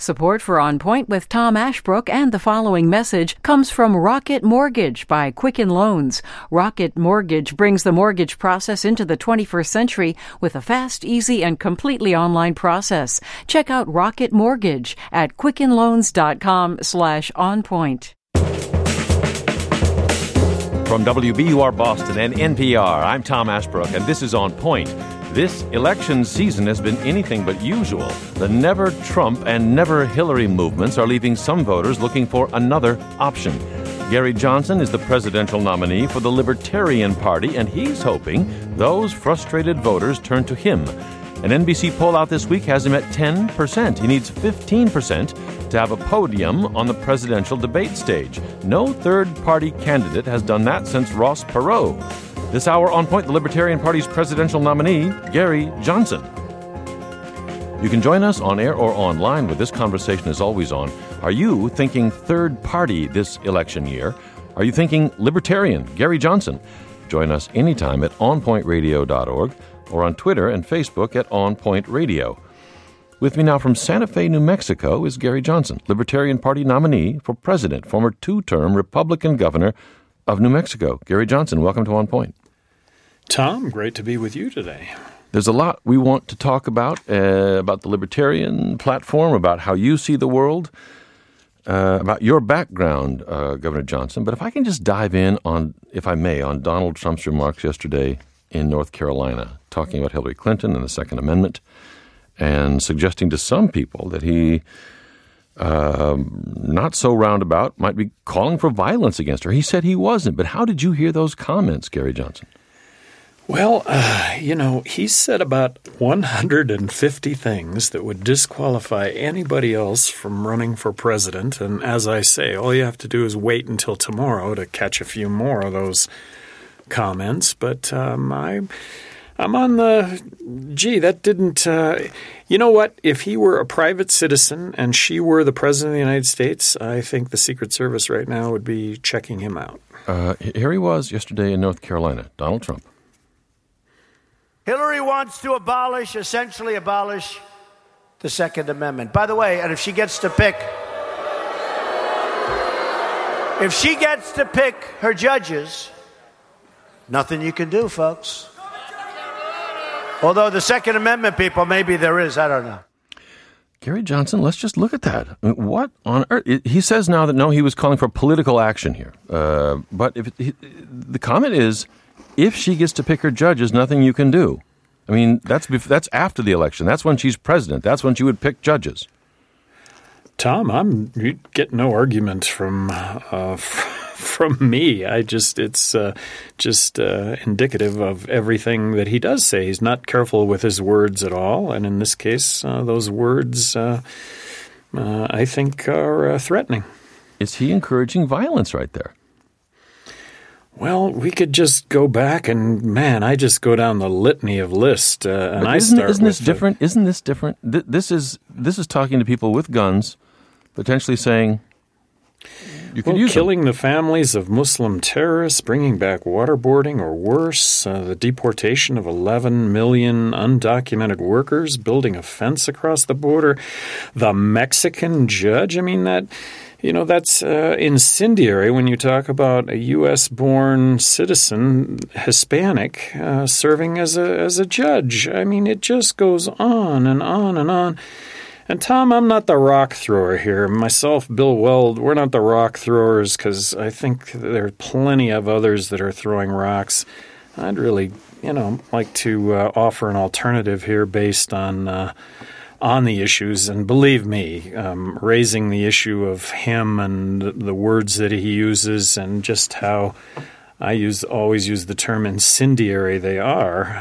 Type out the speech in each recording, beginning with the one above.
Support for On Point with Tom Ashbrook and the following message comes from Rocket Mortgage by Quicken Loans. Rocket Mortgage brings the mortgage process into the 21st century with a fast, easy, and completely online process. Check out Rocket Mortgage at quickenloans.com/onpoint. From WBUR Boston and NPR, I'm Tom Ashbrook, and this is On Point. This election season has been anything but usual. The Never Trump and Never Hillary movements are leaving some voters looking for another option. Gary Johnson is the presidential nominee for the Libertarian Party, and he's hoping those frustrated voters turn to him. An NBC poll out this week has him at 10%. He needs 15% to have a podium on the presidential debate stage. No third-party candidate has done that since Ross Perot. This hour, On Point, the Libertarian Party's presidential nominee, Gary Johnson. You can join us on air or online, where this conversation is always on. Are you thinking third party this election year? Are you thinking Libertarian, Gary Johnson? Join us anytime at onpointradio.org or on Twitter and Facebook at On Point Radio. With me now from Santa Fe, New Mexico, is Gary Johnson, Libertarian Party nominee for president, former two-term Republican governor of New Mexico. Gary Johnson, welcome to On Point. Tom, great to be with you today. There's a lot we want to talk about the Libertarian platform, about how you see the world, about your background, Governor Johnson. But if I can just dive in on, if I may, on Donald Trump's remarks yesterday in North Carolina, talking about Hillary Clinton and the Second Amendment, and suggesting to some people that he, not so roundabout, might be calling for violence against her. He said he wasn't. But how did you hear those comments, Gary Johnson? Well, he said about 150 things that would disqualify anybody else from running for president. And as I say, all you have to do is wait until tomorrow to catch a few more of those comments. But I'm on the, that didn't, you know what? If he were a private citizen and she were the president of the United States, I think the Secret Service right now would be checking him out. Here he was yesterday in North Carolina, Donald Trump. Hillary wants to essentially abolish the Second Amendment. By the way, and if she gets to pick her judges, nothing you can do, folks. Although the Second Amendment people, maybe there is, I don't know. Gary Johnson, let's just look at that. I mean, what on earth? He says now that, no, he was calling for political action here. But the comment is, if she gets to pick her judges, nothing you can do. I mean, that's after the election. That's when she's president. That's when she would pick judges. Tom, you get no argument from me. It's indicative of everything that he does say. He's not careful with his words at all, and in this case, those words, I think, are threatening. Is he encouraging violence right there? Well, we could just go back and, I just go down the litany of lists, and but I start. Isn't this different? Isn't this different? This is talking to people with guns, potentially saying you could use killing the families of Muslim terrorists, bringing back waterboarding or worse, the deportation of 11 million undocumented workers, building a fence across the border, the Mexican judge. I mean, that's incendiary when you talk about a U.S.-born citizen, Hispanic, serving as a judge. I mean, it just goes on and on and on. And, Tom, I'm not the rock thrower here. Myself, Bill Weld, we're not the rock throwers because I think there are plenty of others that are throwing rocks. I'd really, like to offer an alternative here based on the issues. And believe me, raising the issue of him and the words that he uses and just how I always use the term incendiary they are,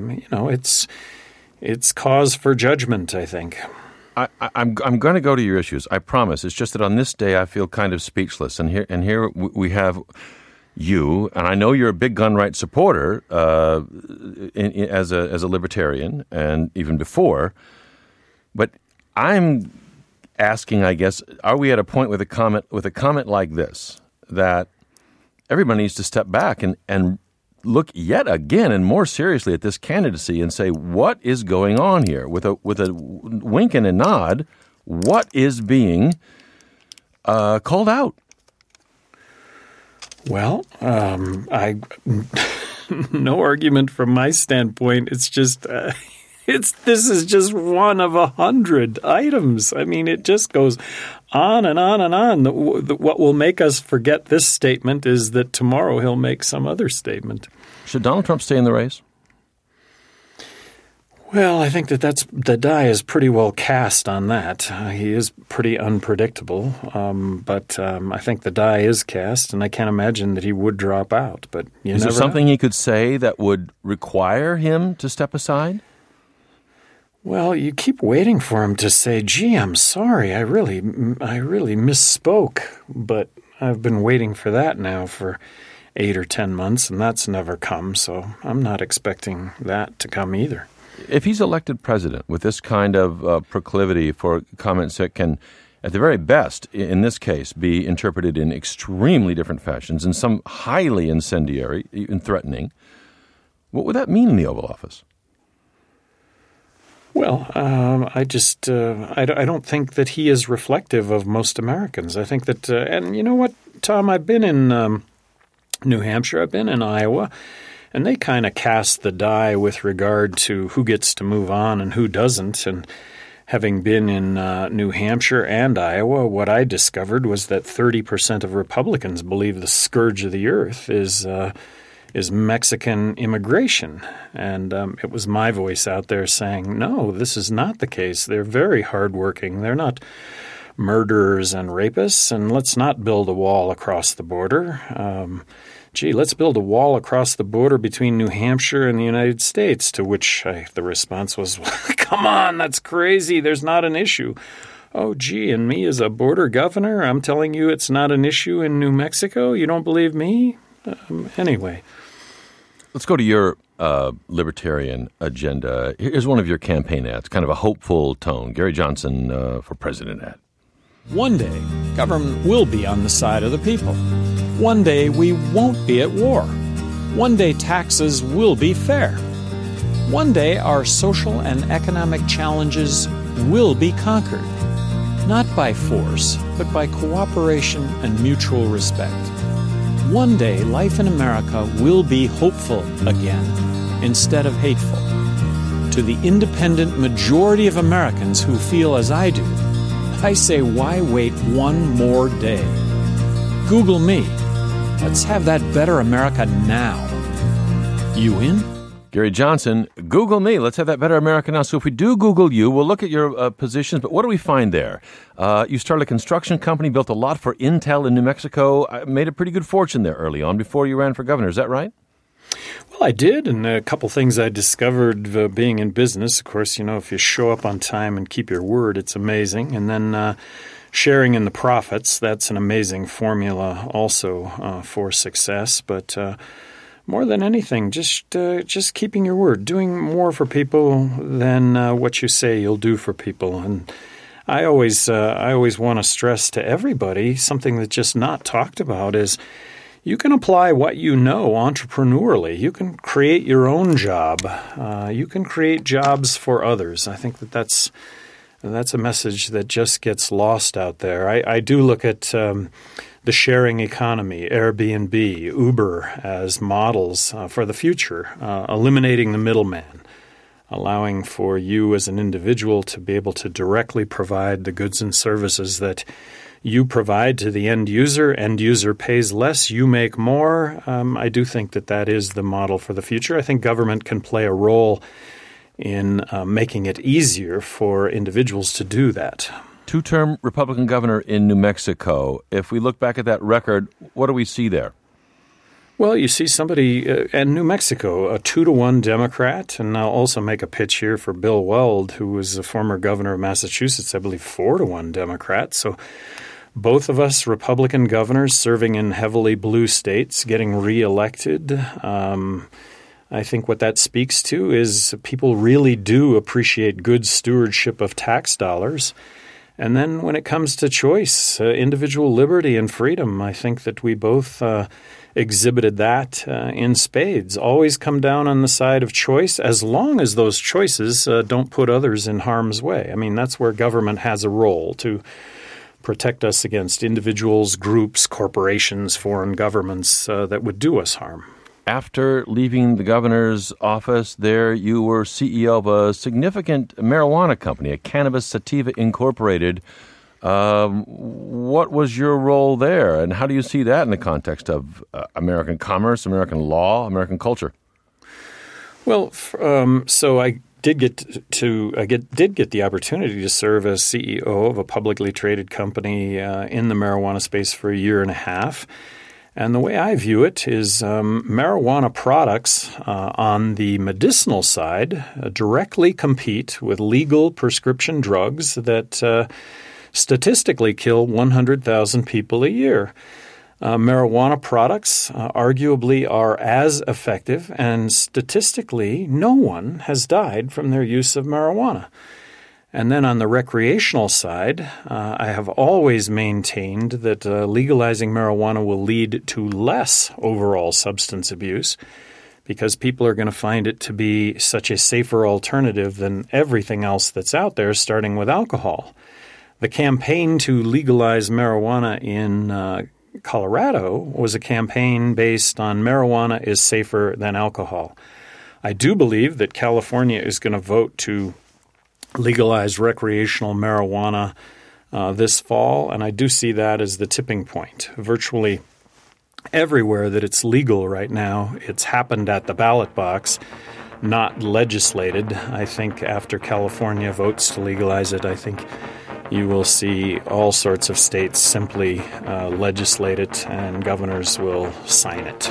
it's cause for judgment, I think. I'm going to go to your issues. I promise. It's just that on this day I feel kind of speechless. And here we have you, and I know you're a big gun rights supporter as a libertarian, and even before. But I'm asking, I guess, are we at a point with a comment like this that everybody needs to step back and look yet again and more seriously at this candidacy and say, what is going on here? With a wink and a nod, What is being called out? Well, no argument from my standpoint. It's just this is just one of 100 items. I mean, it just goes on and on and on. What will make us forget this statement is that tomorrow he'll make some other statement. Should Donald Trump stay in the race? Well, I think the die is pretty well cast on that. He is pretty unpredictable, but I think the die is cast, and I can't imagine that he would drop out. But is there something he could say that would require him to step aside? Well, you keep waiting for him to say, "Gee, I'm sorry. I really misspoke." But I've been waiting for that now for 8 or 10 months, and that's never come. So I'm not expecting that to come either. If he's elected president with this kind of proclivity for comments that can, at the very best, in this case, be interpreted in extremely different fashions and some highly incendiary, even threatening, what would that mean in the Oval Office? Well, I don't think that he is reflective of most Americans. I think that, and you know what, Tom, I've been in New Hampshire, I've been in Iowa, and they kind of cast the die with regard to who gets to move on and who doesn't. And having been in New Hampshire and Iowa, what I discovered was that 30% of Republicans believe the scourge of the earth is Mexican immigration. And it was my voice out there saying, no, this is not the case. They're very hardworking. They're not murderers and rapists, and let's not build a wall across the border. Let's build a wall across the border between New Hampshire and the United States, to which the response was, come on, that's crazy. There's not an issue. Oh, and me as a border governor, I'm telling you it's not an issue in New Mexico? You don't believe me? Anyway. Let's go to your libertarian agenda. Here's one of your campaign ads, kind of a hopeful tone. Gary Johnson for president ad. One day, government will be on the side of the people. One day, we won't be at war. One day, taxes will be fair. One day, our social and economic challenges will be conquered. Not by force, but by cooperation and mutual respect. One day, life in America will be hopeful again, instead of hateful. To the independent majority of Americans who feel as I do, I say, why wait one more day? Google me. Let's have that better America now. You in? Gary Johnson, Google me. Let's have that better America now. So if we do Google you, we'll look at your positions. But what do we find there? You started a construction company, built a lot for Intel in New Mexico, made a pretty good fortune there early on before you ran for governor. Is that right? Well, I did, and a couple things I discovered being in business. Of course, if you show up on time and keep your word, it's amazing. And then sharing in the profits, that's an amazing formula also for success. But more than anything, just keeping your word, doing more for people than what you say you'll do for people. And I always want to stress to everybody something that's just not talked about is you can apply what you know entrepreneurially. You can create your own job. You can create jobs for others. I think that's a message that just gets lost out there. I do look at the sharing economy, Airbnb, Uber as models for the future, eliminating the middleman, allowing for you as an individual to be able to directly provide the goods and services that you provide to the end user. End user pays less, you make more. I do think that is the model for the future. I think government can play a role in making it easier for individuals to do that. Two-term Republican governor in New Mexico. If we look back at that record, what do we see there? Well, you see somebody in New Mexico, a 2-to-1 Democrat, and I'll also make a pitch here for Bill Weld, who was a former governor of Massachusetts, I believe 4-to-1 Democrat. So both of us Republican governors serving in heavily blue states getting reelected. I think what that speaks to is people really do appreciate good stewardship of tax dollars. And then when it comes to choice, individual liberty and freedom, I think that we both exhibited that in spades. Always come down on the side of choice as long as those choices don't put others in harm's way. I mean, that's where government has a role to protect us against individuals, groups, corporations, foreign governments that would do us harm. After leaving the governor's office there, you were CEO of a significant marijuana company, a Cannabis Sativa Incorporated. What was your role there, and how do you see that in the context of American commerce, American law, American culture? Well, so I did get the opportunity to serve as CEO of a publicly traded company in the marijuana space for a year and a half. And the way I view it is marijuana products on the medicinal side directly compete with legal prescription drugs that statistically kill 100,000 people a year. Marijuana products arguably are as effective, and statistically no one has died from their use of marijuana. And then on the recreational side, I have always maintained that legalizing marijuana will lead to less overall substance abuse because people are going to find it to be such a safer alternative than everything else that's out there, starting with alcohol. The campaign to legalize marijuana in Colorado was a campaign based on marijuana is safer than alcohol. I do believe that California is going to vote to legalize recreational marijuana this fall, and I do see that as the tipping point. Virtually everywhere that it's legal right now, it's happened at the ballot box, not legislated. I think after California votes to legalize it, I think you will see all sorts of states simply legislate it, and governors will sign it.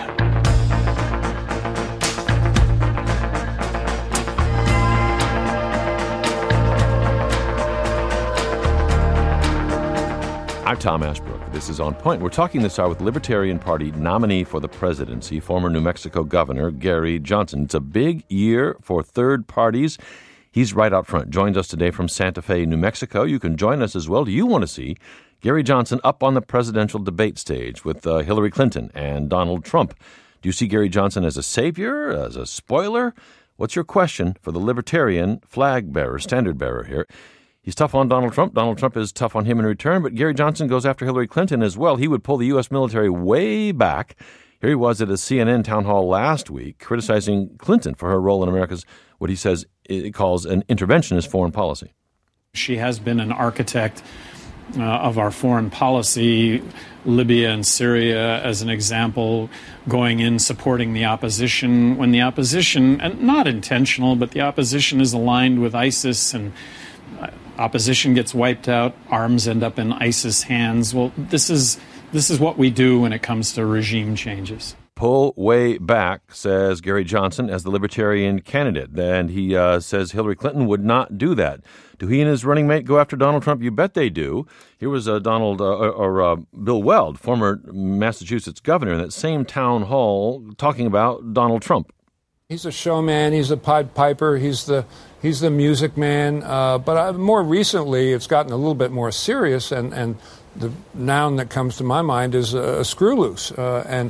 I'm Tom Ashbrook. This is On Point. We're talking this hour with Libertarian Party nominee for the presidency, former New Mexico Governor Gary Johnson. It's a big year for third parties. He's right out front. Joins us today from Santa Fe, New Mexico. You can join us as well. Do you want to see Gary Johnson up on the presidential debate stage with Hillary Clinton and Donald Trump? Do you see Gary Johnson as a savior, as a spoiler? What's your question for the Libertarian flag bearer, standard bearer here? He's tough on Donald Trump. Donald Trump is tough on him in return, but Gary Johnson goes after Hillary Clinton as well. He would pull the U.S. military way back. Here he was at a CNN town hall last week criticizing Clinton for her role in America's, what he says he calls an interventionist foreign policy. She has been an architect of our foreign policy, Libya and Syria as an example, going in supporting the opposition when the opposition, and not intentional, but the opposition is aligned with ISIS and opposition gets wiped out, arms end up in ISIS hands. Well, this is what we do when it comes to regime changes. Pull way back, says Gary Johnson, as the Libertarian candidate. And he says Hillary Clinton would not do that. Do he and his running mate go after Donald Trump? You bet they do. Here was Bill Weld, former Massachusetts governor, in that same town hall talking about Donald Trump. He's a showman. He's a Pied Piper. He's the music man. But more recently, it's gotten a little bit more serious, and the noun that comes to my mind is a screw loose. And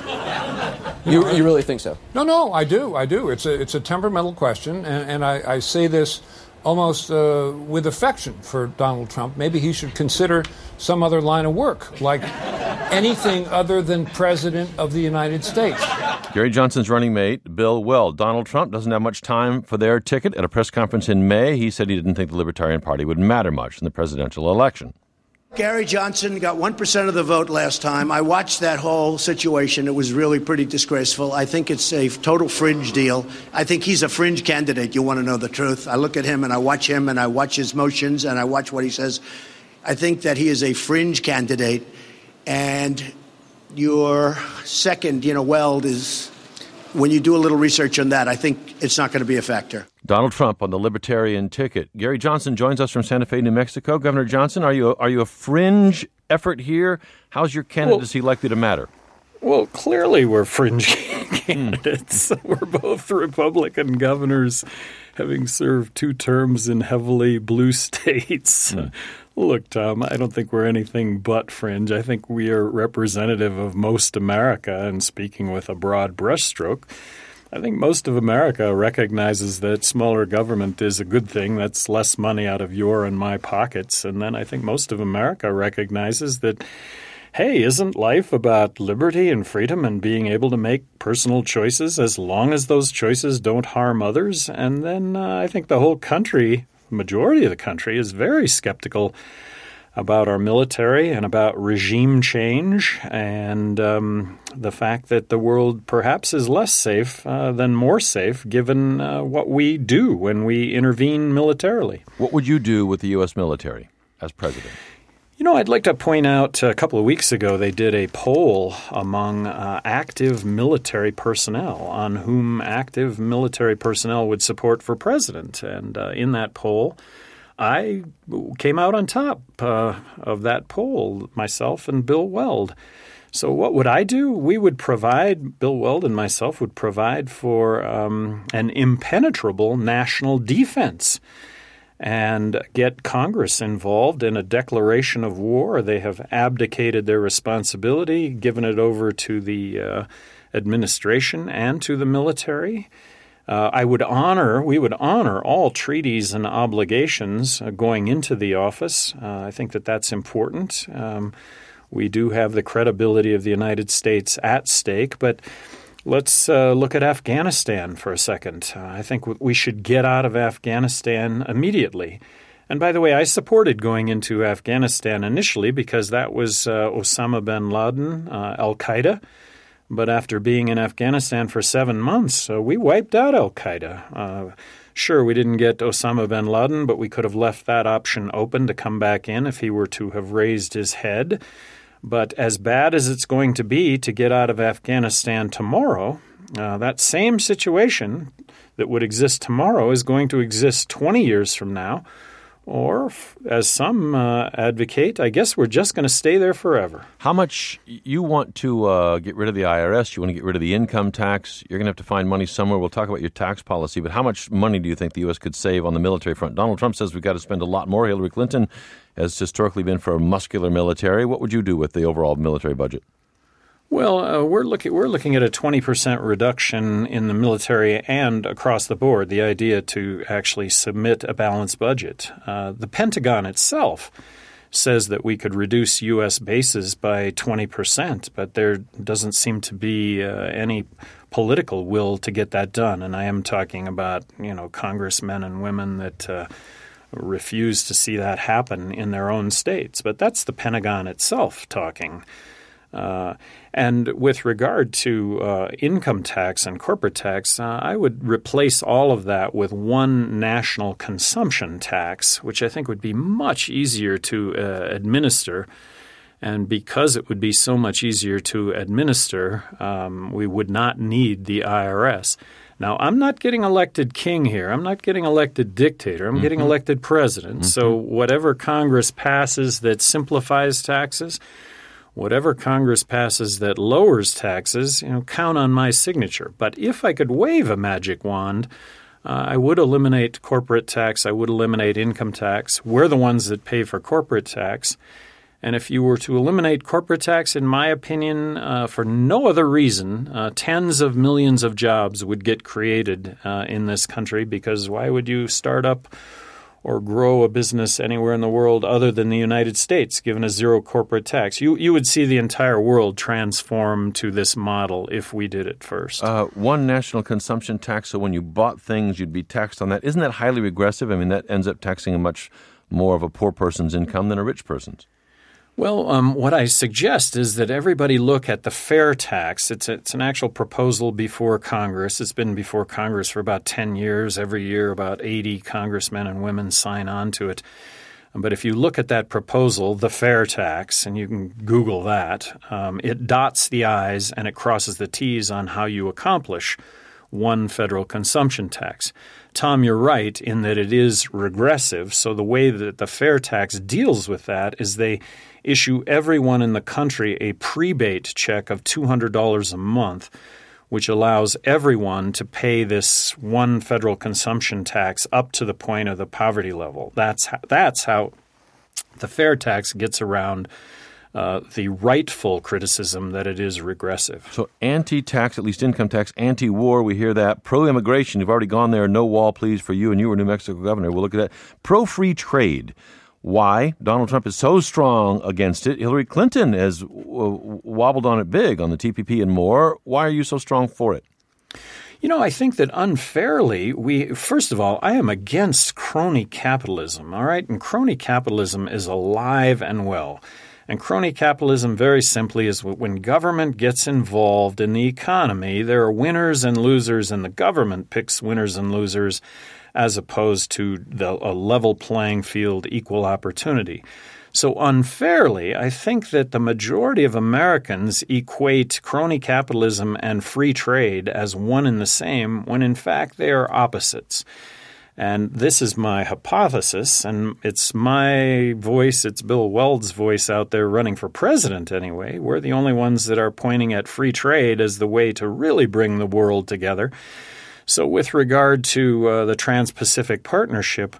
you really think so? No, I do. It's a temperamental question, and I say this almost with affection for Donald Trump. Maybe he should consider some other line of work, like anything other than President of the United States. Gary Johnson's running mate, Bill Weld. Donald Trump doesn't have much time for their ticket. At a press conference in May, he said he didn't think the Libertarian Party would matter much in the presidential election. Gary Johnson got 1% of the vote last time. I watched that whole situation. It was really pretty disgraceful. I think it's a total fringe deal. I think he's a fringe candidate. You want to know the truth? I look at him and I watch his motions and I watch what he says. I think that he is a fringe candidate. And your second, Weld is, when you do a little research on that, I think it's not going to be a factor. Donald Trump on the Libertarian ticket. Gary Johnson joins us from Santa Fe, New Mexico. Governor Johnson, are you a fringe effort here? How's your candidacy likely to matter? Well, clearly we're fringe candidates. We're both Republican governors, having served 2 terms in heavily blue states. Look, Tom, I don't think we're anything but fringe. I think we are representative of most America, and speaking with a broad brushstroke, I think most of America recognizes that smaller government is a good thing. That's less money out of your and my pockets. And then I think most of America recognizes that, hey, isn't life about liberty and freedom and being able to make personal choices as long as those choices don't harm others? And then I think the whole country, majority of the country, is very skeptical about our military and about regime change and the fact that the world perhaps is less safe than more safe given what we do when we intervene militarily. What would you do with the U.S. military as president? You know, I'd like to point out a couple of weeks ago they did a poll among active military personnel on whom active military personnel would support for president. And in that poll, I came out on top of that poll, myself and Bill Weld. So what would I do? We would provide, Bill Weld and myself would provide for an impenetrable national defense and get Congress involved in a declaration of war. They have abdicated their responsibility, given it over to the administration and to the military. We would honor all treaties and obligations going into the office. I think that that's important. We do have the credibility of the United States at stake, but let's look at Afghanistan for a second. I think we should get out of Afghanistan immediately. And by the way, I supported going into Afghanistan initially because that was Osama bin Laden, al-Qaeda. But after being in Afghanistan for 7 months, we wiped out al-Qaeda. Sure, we didn't get Osama bin Laden, but we could have left that option open to come back in if he were to have raised his head. But as bad as it's going to be to get out of Afghanistan tomorrow, that same situation that would exist tomorrow is going to exist 20 years from now. Or, as some advocate, I guess we're just going to stay there forever. How much you want to get rid of the IRS? You want to get rid of the income tax? You're going to have to find money somewhere. We'll talk about your tax policy. But how much money do you think the U.S. could save on the military front? Donald Trump says we've got to spend a lot more. Hillary Clinton has historically been for a muscular military. What would you do with the overall military budget? Well, we're looking at a 20% reduction in the military and across the board, the idea to actually submit a balanced budget. The Pentagon itself says that we could reduce U.S. bases by 20%, but there doesn't seem to be any political will to get that done. And I am talking about, congressmen and women that refuse to see that happen in their own states. But that's the Pentagon itself talking. And with regard to income tax and corporate tax, I would replace all of that with one national consumption tax, which I think would be much easier to administer. And because it would be so much easier to administer, we would not need the IRS. Now, I'm not getting elected king here. I'm not getting elected dictator. I'm getting elected president. So whatever Congress passes that simplifies taxes, whatever Congress passes that lowers taxes, count on my signature. But if I could wave a magic wand, I would eliminate corporate tax. I would eliminate income tax. We're the ones that pay for corporate tax. And if you were to eliminate corporate tax, in my opinion, for no other reason, tens of millions of jobs would get created in this country, because why would you start up or grow a business anywhere in the world other than the United States, given a zero corporate tax? You would see the entire world transform to this model if we did it first. One national consumption tax, so when you bought things, you'd be taxed on that. Isn't that highly regressive? I mean, that ends up taxing a much more of a poor person's income than a rich person's. Well, what I suggest is that everybody look at the fair tax. It's an actual proposal before Congress. It's been before Congress for about 10 years. Every year, about 80 congressmen and women sign on to it. But if you look at that proposal, the fair tax, and you can Google that, it dots the I's and it crosses the T's on how you accomplish one federal consumption tax. Tom, you're right in that it is regressive. So the way that the fair tax deals with that is they issue everyone in the country a prebate check of $200 a month, which allows everyone to pay this one federal consumption tax up to the point of the poverty level. That's how the fair tax gets around the rightful criticism that it is regressive. So anti-tax, at least income tax, anti-war, we hear that. Pro-immigration, you've already gone there. No wall, please, for you, and you were New Mexico governor. We'll look at that. Pro-free trade. Why? Donald Trump is so strong against it. Hillary Clinton has wobbled on it big on the TPP and more. Why are you so strong for it? I think that unfairly, first of all, I am against crony capitalism, all right? And crony capitalism is alive and well. And crony capitalism, very simply, is when government gets involved in the economy, there are winners and losers, and the government picks winners and losers as opposed to a level playing field, equal opportunity. So unfairly, I think that the majority of Americans equate crony capitalism and free trade as one and the same, when in fact they are opposites. And this is my hypothesis, and it's my voice, it's Bill Weld's voice out there running for president anyway. We're the only ones that are pointing at free trade as the way to really bring the world together. So with regard to the Trans-Pacific Partnership,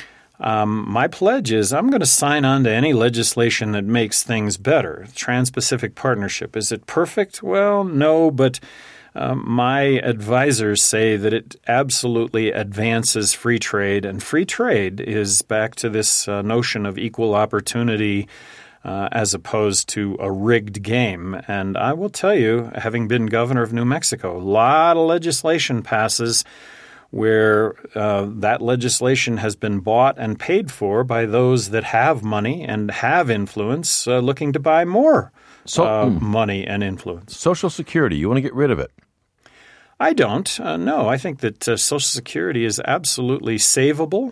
my pledge is I'm going to sign on to any legislation that makes things better. Trans-Pacific Partnership, is it perfect? Well, no, but my advisors say that it absolutely advances free trade, and free trade is back to this notion of equal opportunity as opposed to a rigged game. And I will tell you, having been governor of New Mexico, a lot of legislation passes where that legislation has been bought and paid for by those that have money and have influence looking to buy more money and influence. Social Security, you want to get rid of it? I don't. No, I think that Social Security is absolutely savable.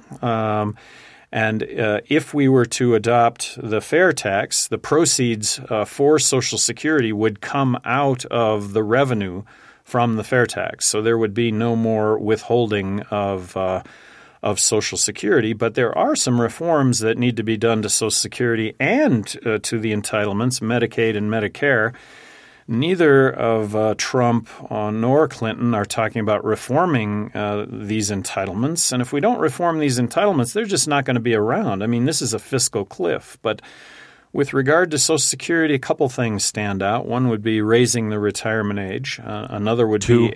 And if we were to adopt the fair tax, the proceeds for Social Security would come out of the revenue from the fair tax. So there would be no more withholding of Social Security. But there are some reforms that need to be done to Social Security and to the entitlements, Medicaid and Medicare. Neither of Trump nor Clinton are talking about reforming these entitlements. And if we don't reform these entitlements, they're just not going to be around. I mean, this is a fiscal cliff. But with regard to Social Security, a couple things stand out. One would be raising the retirement age. Another would be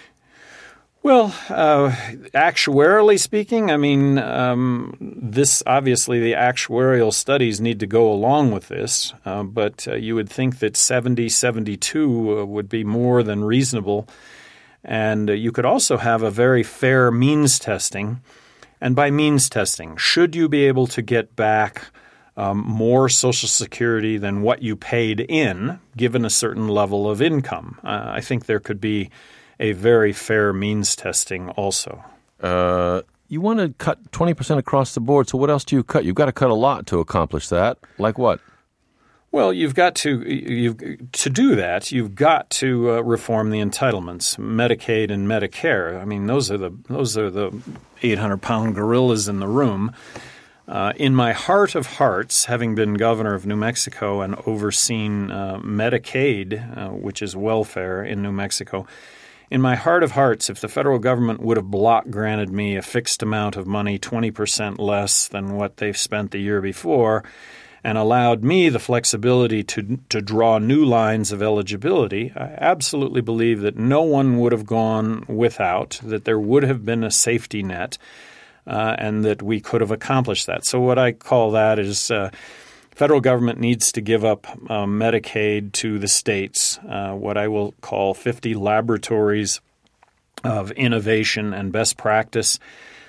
well, actuarially speaking, I mean, this obviously the actuarial studies need to go along with this, but you would think that 70, 72 would be more than reasonable. And you could also have a very fair means testing. And by means testing, should you be able to get back more Social Security than what you paid in, given a certain level of income? I think there could be a very fair means testing also. You want to cut 20% across the board, so what else do you cut? You've got to cut a lot to accomplish that. Like what? Well, you've got to do that. You've got to reform the entitlements, Medicaid and Medicare. I mean, those are the 800-pound gorillas in the room. In my heart of hearts, having been governor of New Mexico and overseen Medicaid, which is welfare in New Mexico, in my heart of hearts, if the federal government would have block granted me a fixed amount of money, 20% less than what they've spent the year before, and allowed me the flexibility to draw new lines of eligibility, I absolutely believe that no one would have gone without, that there would have been a safety net, and that we could have accomplished that. So what I call that is federal government needs to give up Medicaid to the states, what I will call 50 laboratories of innovation and best practice.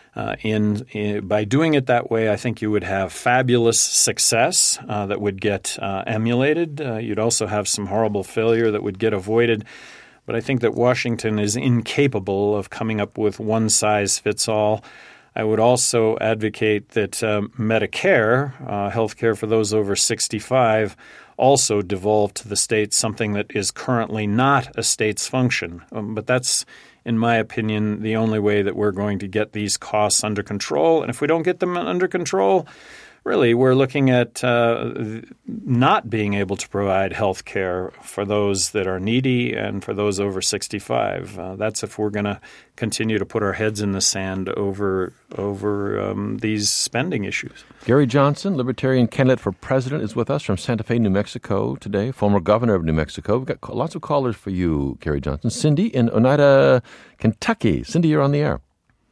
By doing it that way, I think you would have fabulous success that would get emulated. You'd also have some horrible failure that would get avoided. But I think that Washington is incapable of coming up with one size fits all. I would also advocate that Medicare, health care for those over 65, also devolve to the states, something that is currently not a state's function. But that's, in my opinion, the only way that we're going to get these costs under control. And if we don't get them under control, really, we're looking at not being able to provide health care for those that are needy and for those over 65. That's if we're going to continue to put our heads in the sand over these spending issues. Gary Johnson, Libertarian candidate for president, is with us from Santa Fe, New Mexico today, former governor of New Mexico. We've got lots of callers for you, Gary Johnson. Cindy in Oneida, Kentucky. Cindy, you're on the air.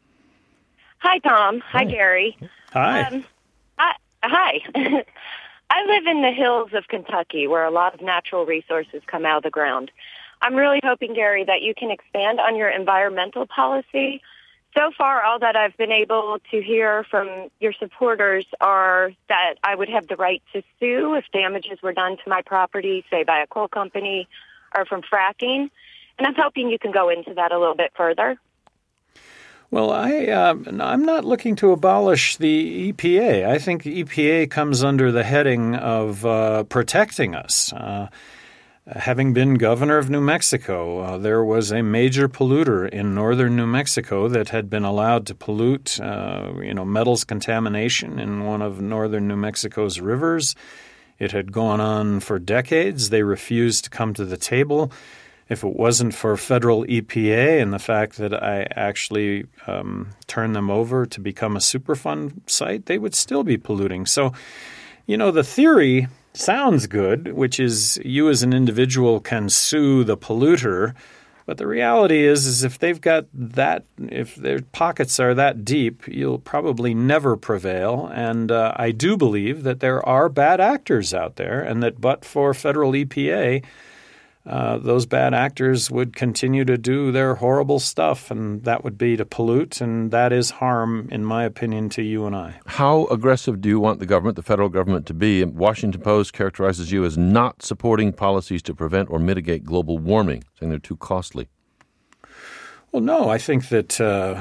Hi, Tom. Hi, Gary. Hi. Hi. I live in the hills of Kentucky where a lot of natural resources come out of the ground. I'm really hoping, Gary, that you can expand on your environmental policy. So far, all that I've been able to hear from your supporters are that I would have the right to sue if damages were done to my property, say by a coal company or from fracking. And I'm hoping you can go into that a little bit further. Well, I'm not looking to abolish the EPA. I think the EPA comes under the heading of protecting us. Having been governor of New Mexico, there was a major polluter in northern New Mexico that had been allowed to pollute, metals contamination in one of northern New Mexico's rivers. It had gone on for decades. They refused to come to the table. If it wasn't for federal EPA and the fact that I actually turned them over to become a Superfund site, they would still be polluting. So, the theory sounds good, which is you as an individual can sue the polluter. But the reality is if they've got that, if their pockets are that deep, you'll probably never prevail. And I do believe that there are bad actors out there and that but for federal EPA, those bad actors would continue to do their horrible stuff, and that would be to pollute, and that is harm, in my opinion, to you and I. How aggressive do you want the federal government, to be? Washington Post characterizes you as not supporting policies to prevent or mitigate global warming, saying they're too costly. Well, no, I think that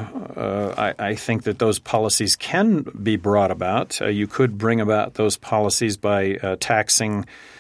I think that those policies can be brought about. You could bring about those policies by taxing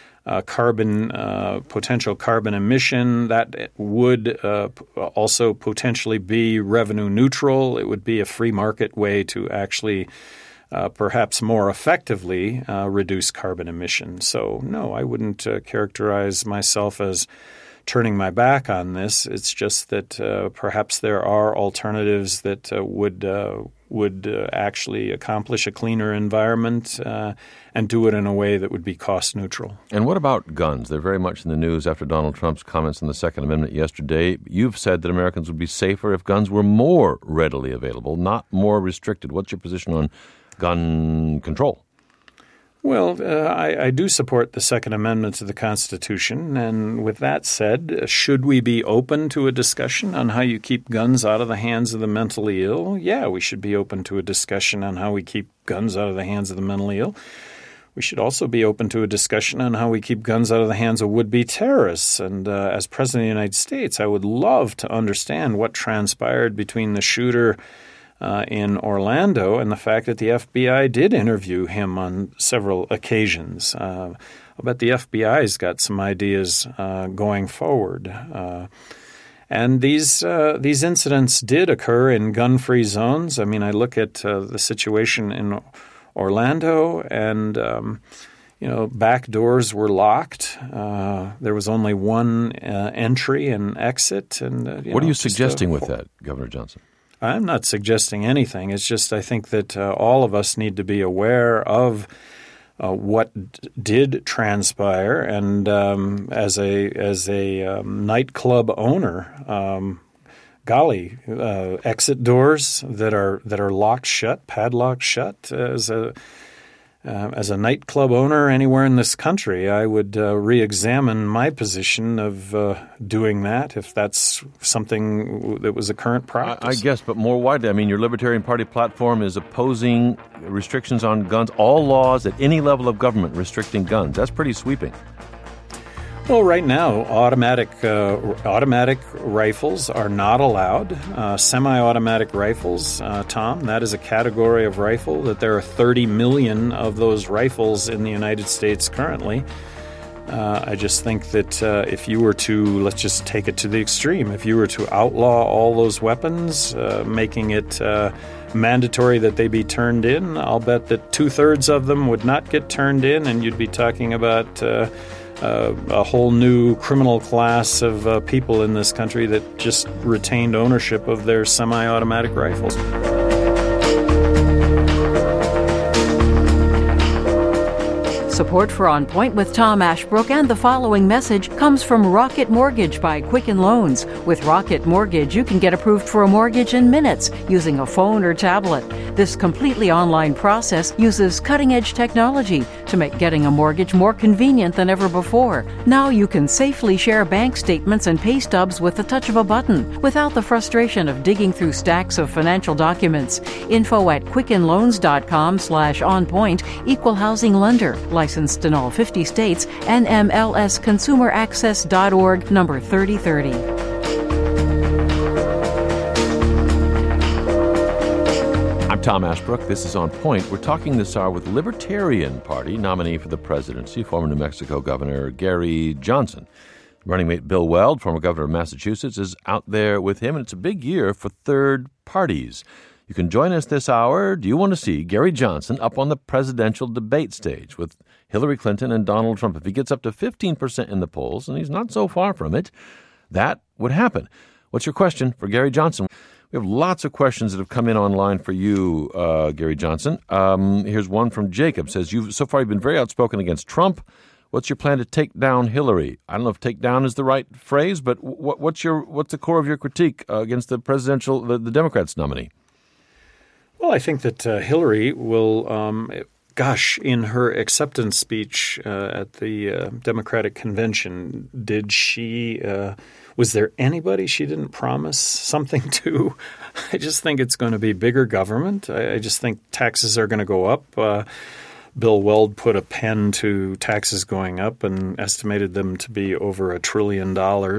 potential carbon emission. That would also potentially be revenue neutral. It would be a free market way to actually perhaps more effectively reduce carbon emissions. So, no, I wouldn't characterize myself as turning my back on this. It's just that perhaps there are alternatives that would actually accomplish a cleaner environment and do it in a way that would be cost neutral. And what about guns? They're very much in the news after Donald Trump's comments on the Second Amendment yesterday. You've said that Americans would be safer if guns were more readily available, not more restricted. What's your position on gun control? Well, I do support the Second Amendment to the Constitution, and with that said, should we be open to a discussion on how you keep guns out of the hands of the mentally ill? Yeah, we should be open to a discussion on how we keep guns out of the hands of the mentally ill. We should also be open to a discussion on how we keep guns out of the hands of would-be terrorists. And as President of the United States, I would love to understand what transpired between the shooter in Orlando and the fact that the FBI did interview him on several occasions. I bet the FBI's got some ideas going forward. And these incidents did occur in gun-free zones. I mean, I look at the situation in Orlando and back doors were locked. There was only one entry and exit. And what are you suggesting with that, Governor Johnson? I'm not suggesting anything. It's just I think that all of us need to be aware of what did transpire. And as a nightclub owner, exit doors that are locked shut, padlocked shut. As a nightclub owner anywhere in this country, I would re-examine my position of doing that if that's something that was a current practice. I guess, but more widely, I mean, your Libertarian Party platform is opposing restrictions on guns, all laws at any level of government restricting guns. That's pretty sweeping. Well, right now, automatic rifles are not allowed. Semi-automatic rifles, Tom, that is a category of rifle that there are 30 million of those rifles in the United States currently. I just think that if you were to, let's just take it to the extreme, if you were to outlaw all those weapons, making it mandatory that they be turned in, I'll bet that 2/3 of them would not get turned in, and you'd be talking about a whole new criminal class of people in this country that just retained ownership of their semi-automatic rifles. Support for On Point with Tom Ashbrook and the following message comes from Rocket Mortgage by Quicken Loans. With Rocket Mortgage, you can get approved for a mortgage in minutes using a phone or tablet. This completely online process uses cutting-edge technology to make getting a mortgage more convenient than ever before. Now you can safely share bank statements and pay stubs with the touch of a button without the frustration of digging through stacks of financial documents. Info at quickenloans.com/onpoint, equal housing lender, licensed in all 50 states, NMLSconsumeraccess.org, number 3030. I'm Tom Ashbrook. This is On Point. We're talking this hour with Libertarian Party nominee for the presidency, former New Mexico Governor Gary Johnson. Running mate Bill Weld, former governor of Massachusetts, is out there with him, and it's a big year for third parties. You can join us this hour. Do you want to see Gary Johnson up on the presidential debate stage with Hillary Clinton and Donald Trump? If he gets up to 15% in the polls, and he's not so far from it, that would happen. What's your question for Gary Johnson? We have lots of questions that have come in online for you, Gary Johnson. Here's one from Jacob. Says, so far you've been very outspoken against Trump. What's your plan to take down Hillary? I don't know if take down is the right phrase, but what's the core of your critique against the Democrats nominee? Well, I think that Hillary will, in her acceptance speech at the Democratic Convention, was there anybody she didn't promise something to? I just think it's going to be bigger government. I just think taxes are going to go up. Bill Weld put a pen to taxes going up and estimated them to be over $1 trillion.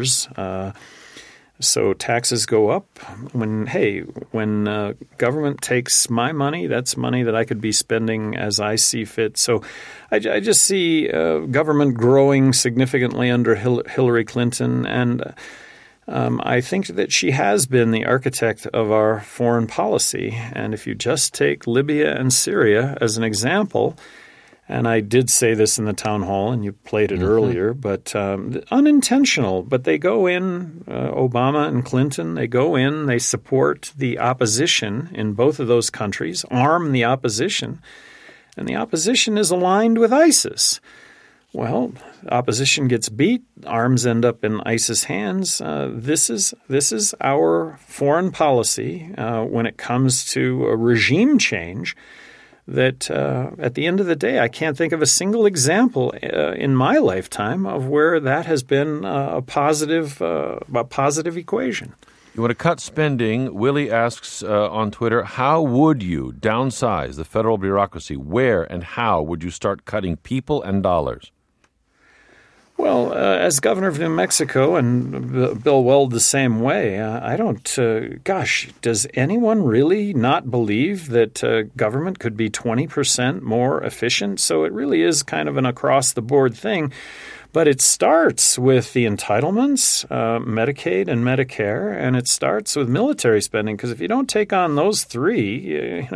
So taxes go up. When government takes my money, that's money that I could be spending as I see fit. So I just see government growing significantly under Hillary Clinton, and I think that she has been the architect of our foreign policy. And if you just take Libya and Syria as an example, and I did say this in the town hall, and you played it earlier, but unintentional. But they go in, Obama and Clinton, they go in, they support the opposition in both of those countries, arm the opposition, and the opposition is aligned with ISIS. Well, opposition gets beat, arms end up in ISIS hands. This is our foreign policy when it comes to a regime change. That at the end of the day, I can't think of a single example in my lifetime of where that has been a positive equation. You want to cut spending. Willie asks on Twitter, how would you downsize the federal bureaucracy? Where and how would you start cutting people and dollars? Well, as governor of New Mexico, and Bill Weld the same way, I don't does anyone really not believe that government could be 20% more efficient? So it really is kind of an across-the-board thing. But it starts with the entitlements, Medicaid and Medicare, and it starts with military spending. Because if you don't take on those three,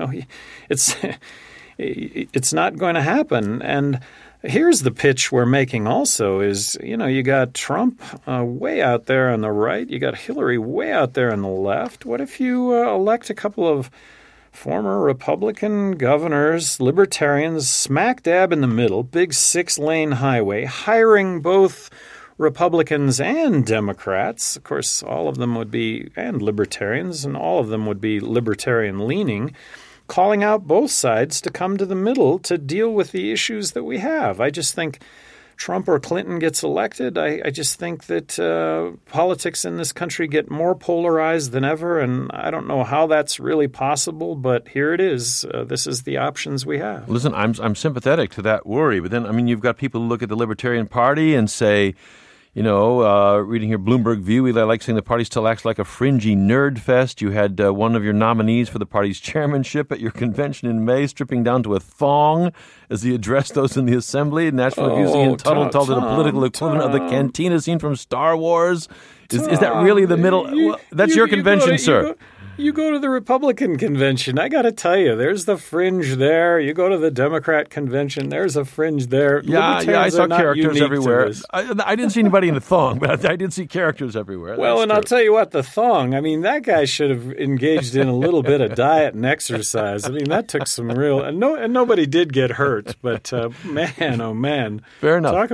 it's not going to happen. And here's the pitch we're making also is, you got Trump way out there on the right. You got Hillary way out there on the left. What if you elect a couple of former Republican governors, libertarians, smack dab in the middle, big 6-lane highway, hiring both Republicans and Democrats. Of course, all of them would be, and libertarians, and all of them would be libertarian-leaning, calling out both sides to come to the middle to deal with the issues that we have. I just think Trump or Clinton gets elected. I just think that politics in this country get more polarized than ever, and I don't know how that's really possible, but here it is. This is the options we have. Listen, I'm sympathetic to that worry, but then, you've got people who look at the Libertarian Party and say, reading here Bloomberg View, we like saying the party still acts like a fringy nerd fest. You had one of your nominees for the party's chairmanship at your convention in May stripping down to a thong as he addressed those in the assembly. National Review entitled it a political equivalent of the cantina scene from Star Wars. Is that really the middle? That's your convention, sir. You go to the Republican convention, I got to tell you, there's the fringe there. You go to the Democrat convention, there's a fringe there. Yeah, I saw characters everywhere. I didn't see anybody in the thong, but I did see characters everywhere. Well, That's and true. I'll tell you what, the thong, I mean, that guy should have engaged in a little bit of diet and exercise. I mean, that took some real, and nobody did get hurt, but man, oh man. Fair enough. Talk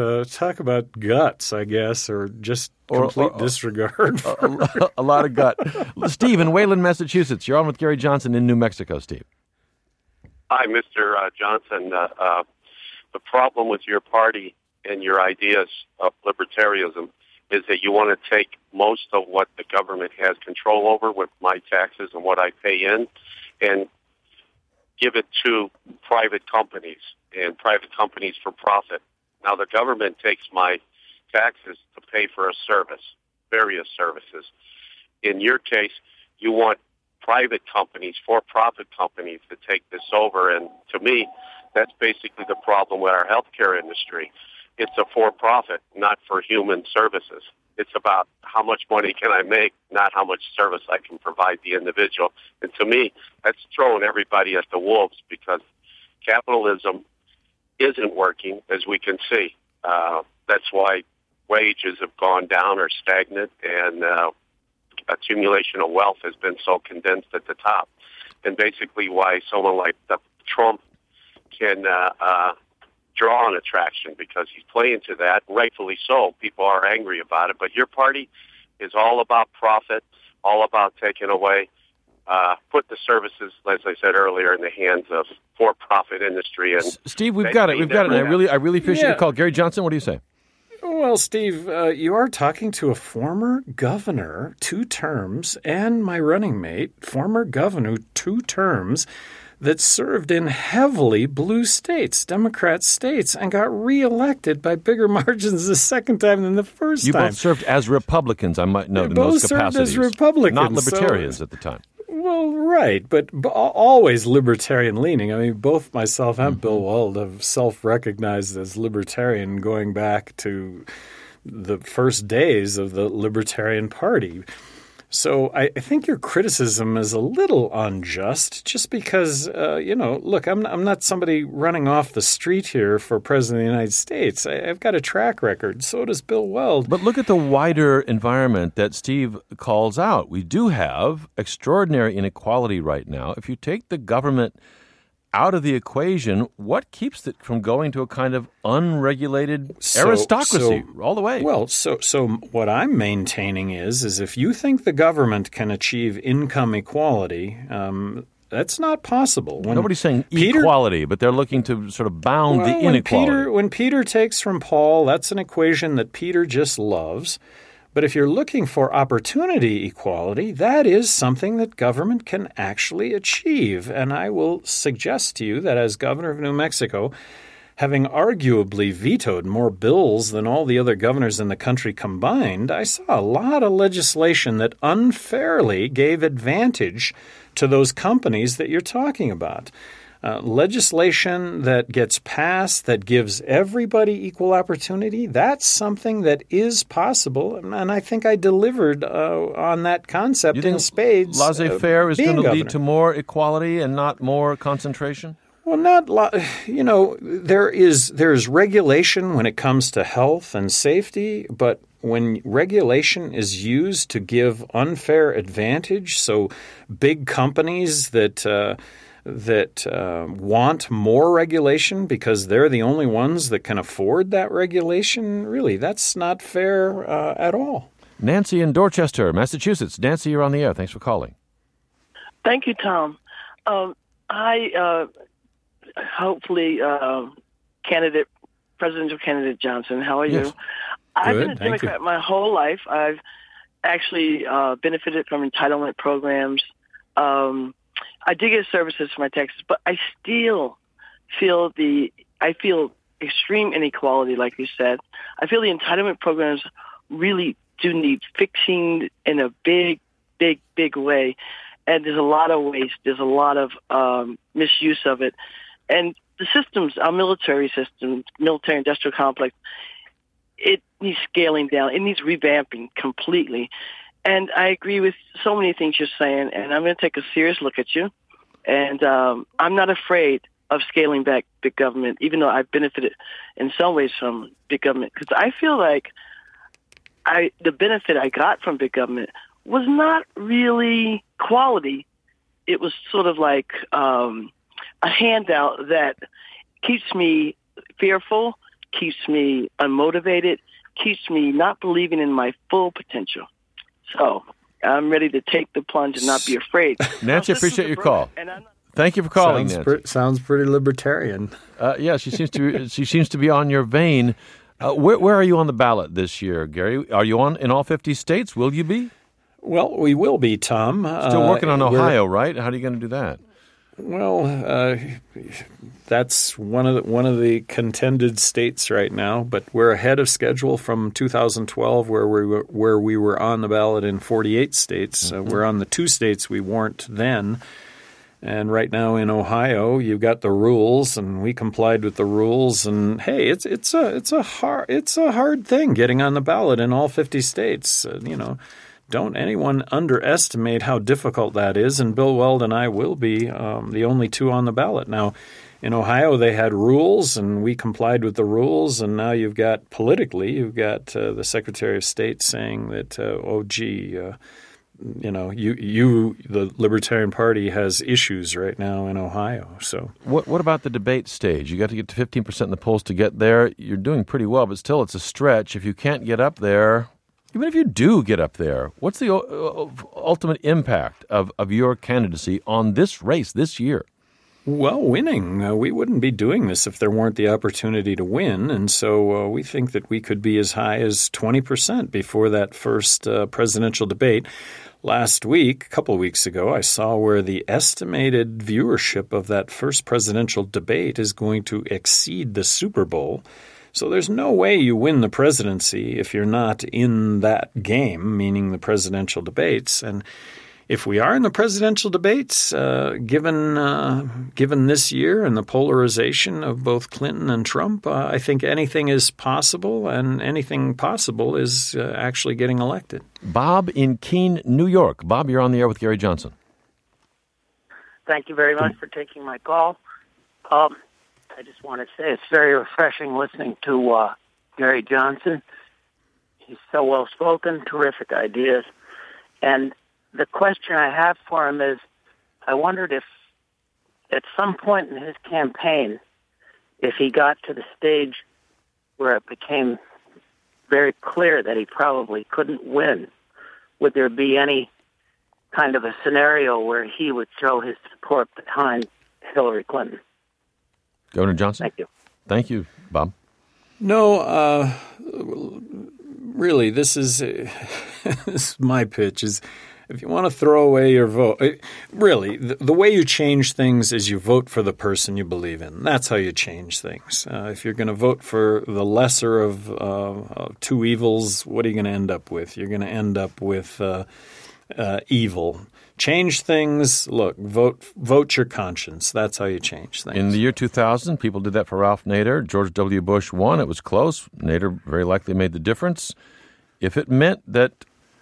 about guts, I guess, or just complete disregard. A lot of gut. Steve in Wayland, Massachusetts. You're on with Gary Johnson in New Mexico, Steve. Hi, Mr. Johnson. The problem with your party and your ideas of libertarianism is that you want to take most of what the government has control over with my taxes and what I pay in and give it to private companies and private companies for profit. Now, the government takes my taxes to pay for a service, various services. In your case, you want private companies, for-profit companies, to take this over. And to me, that's basically the problem with our healthcare industry. It's a for-profit, not for human services. It's about how much money can I make, not how much service I can provide the individual. And to me, that's throwing everybody at the wolves because capitalism isn't working, as we can see. That's why wages have gone down or stagnant, and accumulation of wealth has been so condensed at the top. And basically why someone like Trump can draw an attraction, because he's playing to that, rightfully so. People are angry about it. But your party is all about profit, all about taking away, put the services, as I said earlier, in the hands of for-profit industry. And Steve, we've got it. And I really appreciate your call. Gary Johnson, what do you say? Well, Steve, you are talking to a former governor, 2 terms, and my running mate, former governor, 2 terms, that served in heavily blue states, Democrat states, and got reelected by bigger margins the second time than the first time. You both served as Republicans, I might note, in those capacities. Both served as Republicans. Not libertarians at the time. Well, right, but always libertarian-leaning. I mean, both myself and Bill Weld have self-recognized as libertarian going back to the first days of the Libertarian Party. So I think your criticism is a little unjust just because, look, I'm not somebody running off the street here for President of the United States. I've got a track record. So does Bill Weld. But look at the wider environment that Steve calls out. We do have extraordinary inequality right now. If you take the government out of the equation, what keeps it from going to a kind of unregulated aristocracy all the way? Well, so what I'm maintaining is if you think the government can achieve income equality, that's not possible. Nobody's saying equality, but they're looking to sort of bound the inequality. When Peter takes from Paul, that's an equation that Peter just loves. But if you're looking for opportunity equality, that is something that government can actually achieve. And I will suggest to you that as governor of New Mexico, having arguably vetoed more bills than all the other governors in the country combined, I saw a lot of legislation that unfairly gave advantage to those companies that you're talking about. Legislation that gets passed that gives everybody equal opportunity, that's something that is possible. And I think I delivered on that concept in spades. Laissez-faire is going to lead to more equality and not more concentration? Well, there's regulation when it comes to health and safety, but when regulation is used to give unfair advantage, so big companies that want more regulation because they're the only ones that can afford that regulation, really, that's not fair at all. Nancy in Dorchester, Massachusetts. Nancy, you're on the air. Thanks for calling. Thank you, Tom. Presidential candidate Johnson, how are you? Yes. I've been a Democrat my whole life. I've actually benefited from entitlement programs. I did get services for my taxes, but I still feel extreme inequality, like you said. I feel the entitlement programs really do need fixing in a big, big, big way. And there's a lot of waste. There's a lot of misuse of it. And the systems, our military system, military-industrial complex, it needs scaling down. It needs revamping completely. And I agree with so many things you're saying, and I'm going to take a serious look at you. And I'm not afraid of scaling back big government, even though I've benefited in some ways from big government, because I feel like the benefit I got from big government was not really quality. It was sort of like a handout that keeps me fearful, keeps me unmotivated, keeps me not believing in my full potential. So I'm ready to take the plunge and not be afraid. Nancy, I appreciate your call. Thank you for calling, Nancy. Sounds pretty libertarian. Yeah, she seems to be on your vein. Where are you on the ballot this year, Gary? Are you in all 50 states? Will you be? Well, we will be, Tom. Still working on Ohio, right? How are you going to do that? Well, that's one of the contended states right now, but we're ahead of schedule from 2012, where we were on the ballot in 48 states. We're on the 2 states we weren't then. And right now in Ohio, you've got the rules, and we complied with the rules. And hey, it's a hard thing getting on the ballot in all 50 states. Don't anyone underestimate how difficult that is. And Bill Weld and I will be the only 2 on the ballot. Now, in Ohio, they had rules, and we complied with the rules. And now you've got the Secretary of State saying that, the Libertarian Party has issues right now in Ohio. So, what about the debate stage? You got to get to 15% in the polls to get there. You're doing pretty well, but still, it's a stretch. If you can't get up there, even if you do get up there, what's the ultimate impact of your candidacy on this race this year? Well, winning. We wouldn't be doing this if there weren't the opportunity to win. And so we think that we could be as high as 20% before that first presidential debate. Last week, a couple of weeks ago, I saw where the estimated viewership of that first presidential debate is going to exceed the Super Bowl. So there's no way you win the presidency if you're not in that game, meaning the presidential debates. And if we are in the presidential debates, given this year and the polarization of both Clinton and Trump, I think anything is possible, and anything possible is actually getting elected. Bob in Keene, New York. Bob, you're on the air with Gary Johnson. Thank you very much for taking my call. I just want to say it's very refreshing listening to Gary Johnson. He's so well-spoken, terrific ideas. And the question I have for him is, I wondered if at some point in his campaign, if he got to the stage where it became very clear that he probably couldn't win, would there be any kind of a scenario where he would throw his support behind Hillary Clinton? Governor Johnson? Thank you. Thank you, Bob. No, really, this is my pitch is, if you want to throw away your vote, really, the way you change things is you vote for the person you believe in. That's how you change things. If you're going to vote for the lesser of 2 evils, what are you going to end up with? You're going to end up with evil. Change things. Look, vote your conscience. That's how you change things. In the year 2000, people did that for Ralph Nader. George W. Bush won. It was close. Nader very likely made the difference. If it meant that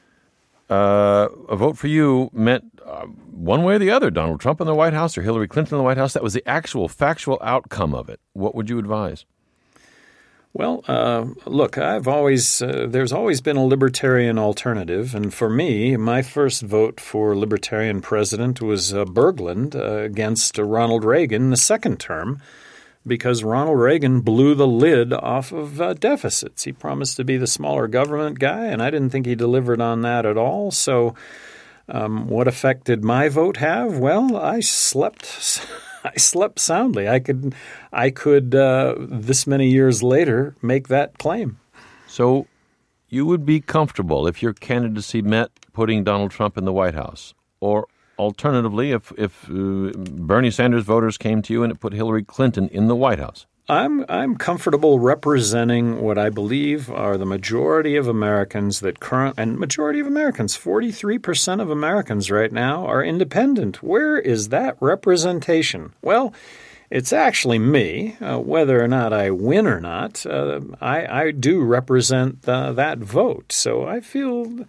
a vote for you meant one way or the other, Donald Trump in the White House or Hillary Clinton in the White House, that was the actual factual outcome of it, what would you advise? Well, look, there's always been a libertarian alternative. And for me, my first vote for libertarian president was Bergland against Ronald Reagan the second term, because Ronald Reagan blew the lid off of deficits. He promised to be the smaller government guy, and I didn't think he delivered on that at all. So what effect did my vote have? Well, I slept soundly. I could this many years later make that claim. So you would be comfortable if your candidacy meant putting Donald Trump in the White House, or alternatively, if Bernie Sanders voters came to you and it put Hillary Clinton in the White House? I'm comfortable representing what I believe are the majority of Americans 43% of Americans right now are independent. Where is that representation? Well, It's actually me. Whether or not I win or not, I do represent that vote. So I feel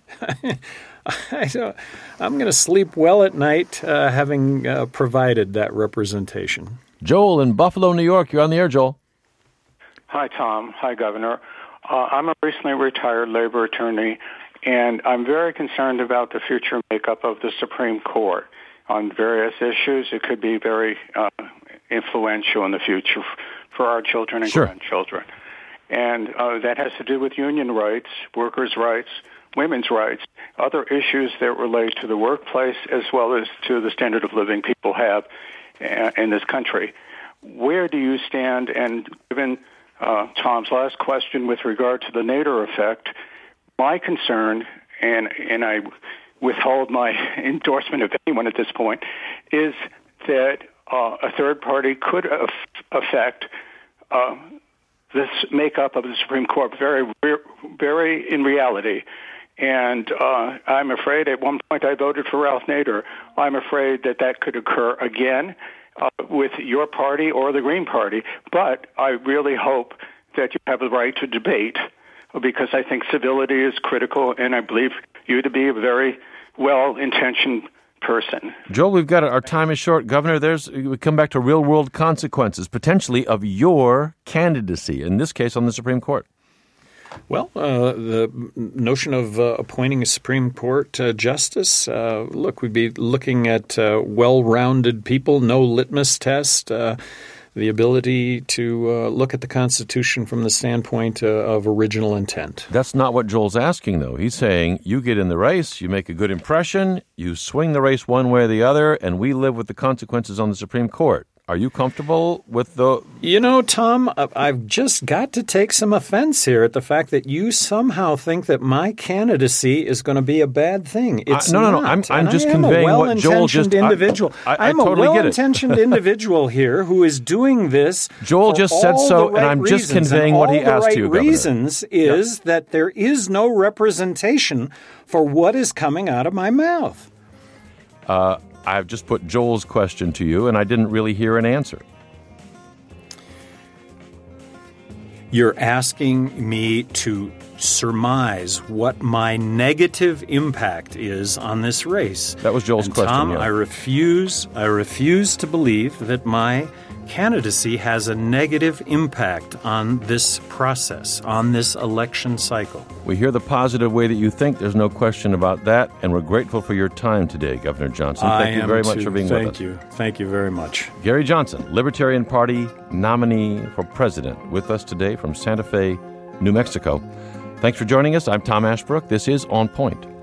I'm going to sleep well at night having provided that representation. Joel in Buffalo, New York. You're on the air, Joel. Hi, Tom. Hi, Governor. I'm a recently retired labor attorney, and I'm very concerned about the future makeup of the Supreme Court on various issues. It could be very influential in the future for our children and grandchildren. And that has to do with union rights, workers' rights, women's rights, other issues that relate to the workplace as well as to the standard of living people have in this country. Where do you stand? And given Tom's last question with regard to the Nader effect, my concern, and I withhold my endorsement of anyone at this point, is that a third party could affect this makeup of the Supreme Court very in reality. And I'm afraid at one point I voted for Ralph Nader. I'm afraid that could occur again with your party or the Green Party. But I really hope that you have the right to debate, because I think civility is critical, and I believe you to be a very well-intentioned person. Joel, we've got our time is short. Governor, we come back to real-world consequences, potentially, of your candidacy, in this case on the Supreme Court. Well, the notion of appointing a Supreme Court justice, look, we'd be looking at well-rounded people, no litmus test, the ability to look at the Constitution from the standpoint of original intent. That's not what Joel's asking, though. He's saying you get in the race, you make a good impression, you swing the race one way or the other, and we live with the consequences on the Supreme Court. Are you comfortable with the... You know, Tom, I've just got to take some offense here at the fact that you somehow think that my candidacy is going to be a bad thing. It's no. I'm just conveying what Joel just... Individual. I I'm totally a well-intentioned individual here who is doing this. Joel just said so, and I'm just conveying what he asked you, Governor. The reasons is that there is no representation for what is coming out of my mouth. I've just put Joel's question to you, and I didn't really hear an answer. You're asking me to surmise what my negative impact is on this race. That was Joel's question. Tom, yeah. I refuse to believe that my candidacy has a negative impact on this process, on this election cycle. We hear the positive way that you think. There's no question about that, and we're grateful for your time today, Governor Johnson. Thank you very much for being with us. Thank you. Thank you very much. Gary Johnson, Libertarian Party nominee for president, with us today from Santa Fe, New Mexico. Thanks for joining us. I'm Tom Ashbrook. This is On Point.